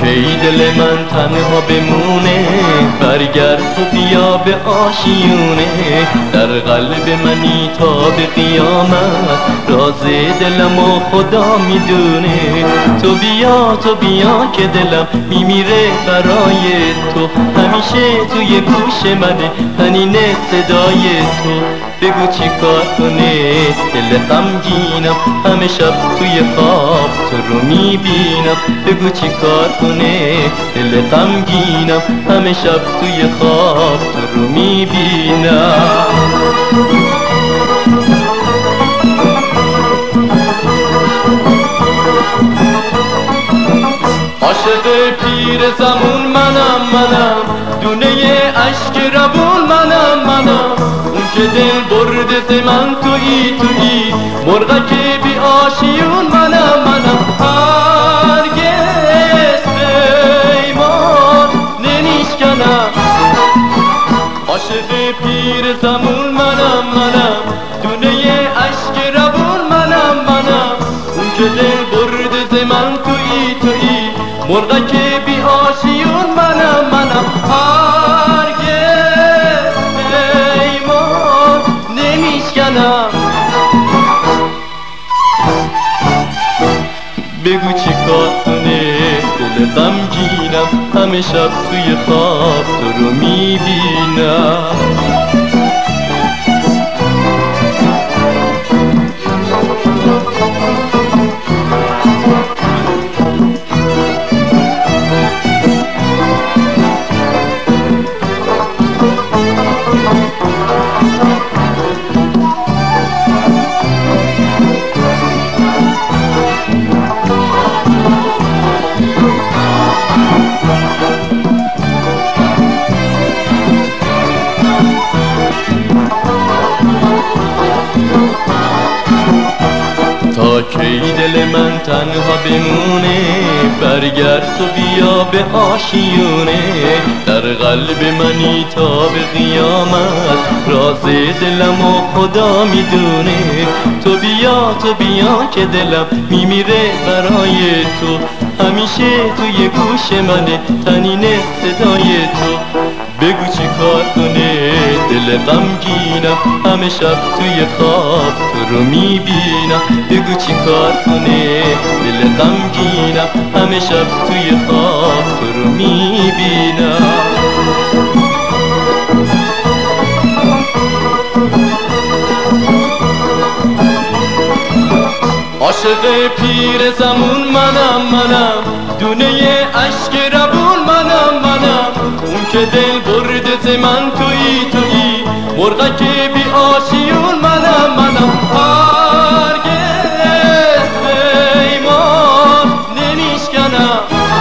کی دل من تنها بمونه، برگرد تو بیا به آشیونه. در قلب منی تا به قیامت، راز دلم و خدا میدونه. تو بیا که دلم میمیره برای تو، همیشه توی گوش منه تنین صدای تو. بگو چی کار کنه دل غمگینم، همه شب توی خواب تو رو میبینم. بگو چی کار کنه دل غمگینم، همه شب توی خواب تو رو میبینم. عاشق پیر زمون منم، دونه اشک روون منم. اون که دل برده ز من تویی، مرغک بی آشیون منم. هرگز پیمان نمیشکنم. عاشق پیر زمون منم، دونه اشک روون منم. اون که دل برده ز من تویی، مرغک بی آشیون منم. هرگز پیمان نمیشکنم. بگو چی کار کنه دل غمگینم، همه شب توی خواب تو رو میبینم. تا کی دل من تنها بمونه، برگرد تو بیا به آشیونه. در قلب منی تا به قیامت، راز دلم و خدا میدونه. تو بیا که دلم میمیره برای تو، همیشه توی گوش منه تنین صدای تو. بگو چی کار کنه دل غمگینم، همه شب توی خواب تو رو میبینم. بگو چی کار کنه دل غمگینم، همه شب توی خواب تو رو میبینم. عاشق پیر زمون منم، دونه اشک روون منم. اون که دل برده ز من تویی، مرغک بی آشیون منم. هرگز پیمان نمیشکنم.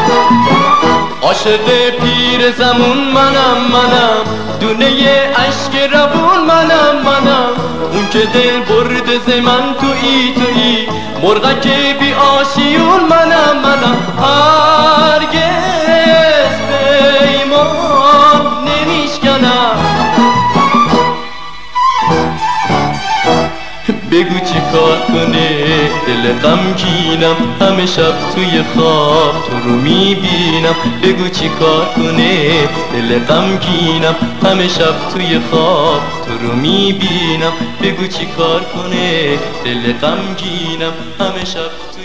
عاشق پیر زمون منم، دونه اشک روون منم. اون که دل برده ز من تویی، مرغک بی آشیون منم. هرگز پیمان نمیشکنم. بگو چی کار کنه دل غمگینم، همه شب توی خواب تو رو میبینم. بگو چی کار کنه دل غمگینم، همه شب توی خواب تو رو میبینم. بگو چی کار کنه دل غمگینم، همه شب